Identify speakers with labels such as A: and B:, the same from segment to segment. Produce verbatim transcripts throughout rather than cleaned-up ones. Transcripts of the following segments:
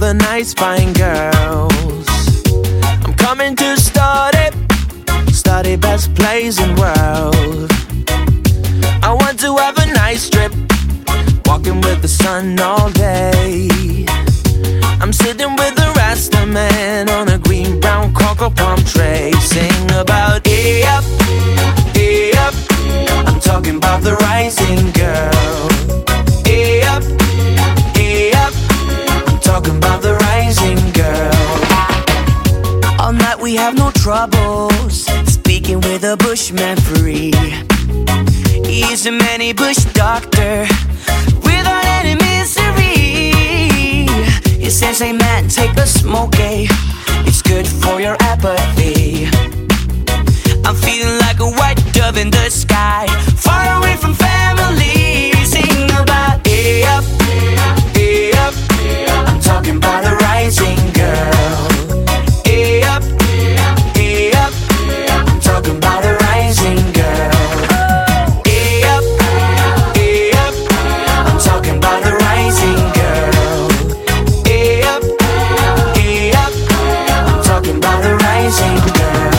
A: the nice fine girls. I'm coming to start it, start it best place in world. I want to have a nice trip, walking with the sun all day. I'm sitting with the Rasta man on a green brown cocoa palm tray, sing about hey up, hey up. I'm talking about the rising girl. Hey up, hey up. I'm talking about the rising girl. All night we have no troubles, speaking with a bushman free. He's a many bush doctor without any misery. He says, hey man, take a smoke, eh? It's good for your apathy. I'm feeling like a white dove in the sky, far away from family. Sing about hey up, hey up. I'm talking about the rising girl. Hey up, hey up. I'm talking about the rising girl. Hey up, hey up. I'm talking about the rising girl. Hey up, hey up. I'm talking about the rising girl.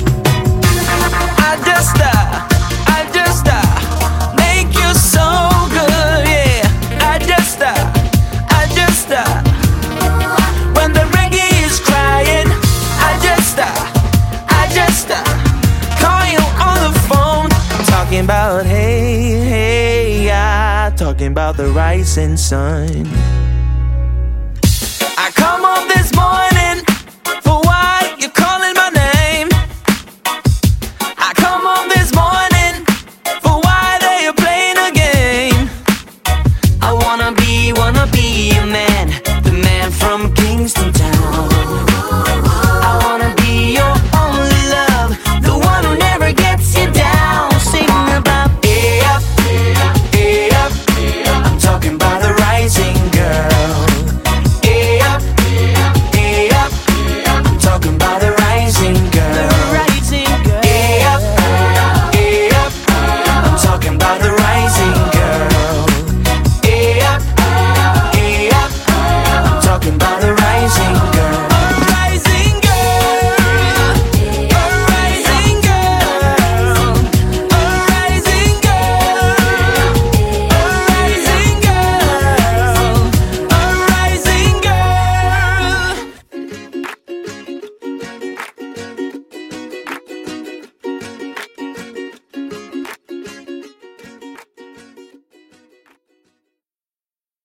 A: I just, uh, I just, uh, make you so good, yeah. I just, uh, I just, uh, when the reggae is crying, I just, uh, I just, uh, call you on the phone. I'm talking about hey, hey, yeah, talking about the rising sun.